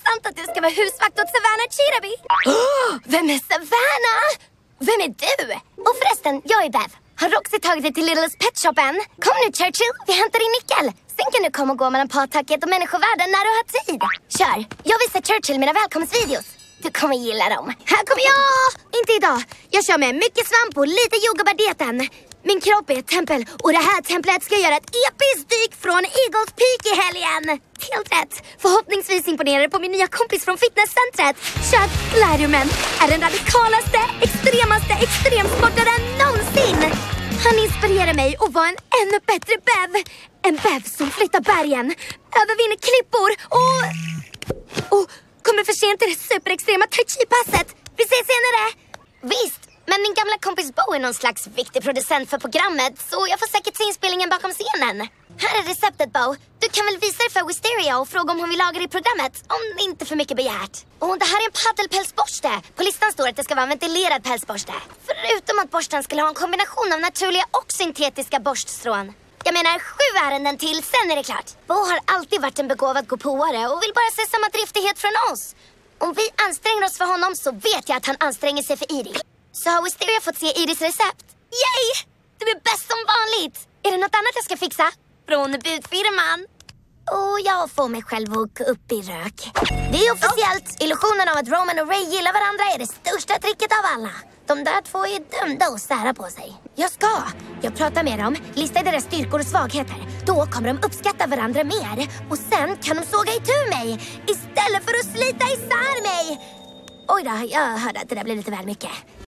sant att du ska vara husvakt åt Savannah Chirabi? Vem är Savannah? Vem är du? Och förresten, jag är Bev. Har Roxy tagit dig till Littles Pet Shop än? Kom nu Churchill, vi hämtar din nyckel. Sen kan du komma och gå mellan pattacket och människovärlden när du har tid. Kör, jag visar Churchill mina välkomstvideos. Du kommer gilla dem. Här kommer jag! Inte idag. Jag kör med mycket svamp och lite yoghurtdieten. Min kropp är ett tempel och det här templet ska göra ett episkt dyk från Eagles Peak i helgen. Helt rätt. Förhoppningsvis imponerar det på min nya kompis från fitnesscentret. Chad Lärjumen är den radikalaste, extremaste extremsportaren någonsin. Han inspirerar mig att vara en ännu bättre Bev. En Bev som flyttar bergen, övervinner klippor och kommer för sent till det superextrema tai chi-passet. Vi ses senare. Visst. Men min gamla kompis Bo är någon slags viktig producent för programmet, så jag får säkert se inspelningen bakom scenen. Här är receptet, Bo. Du kan väl visa det för Wisteria och fråga om hon vill laga det i programmet, om inte för mycket begärt. Och det här är en paddelpälsborste. På listan står att det ska vara en ventilerad pälsborste. Förutom att borsten skulle ha en kombination av naturliga och syntetiska borststrån. Jag menar 7 ärenden till, sen är det klart. Bo har alltid varit en begåvad gåpåare och vill bara se samma driftighet från oss. Om vi anstränger oss för honom så vet jag att han anstränger sig för Iris. Så har Wisteria fått se Iris recept. Yay! Du är bäst som vanligt! Är det något annat jag ska fixa? Från budfirman. Och jag får mig själv att gå upp i rök. Det är officiellt. Illusionen av att Roman och Ray gillar varandra är det största tricket av alla. De där två är dömda att sära på sig. Jag pratar med dem, listar deras styrkor och svagheter. Då kommer de uppskatta varandra mer. Och sen kan de såga itu mig istället för att slita isär mig. Oj då, jag hörde att det där blev lite väl mycket.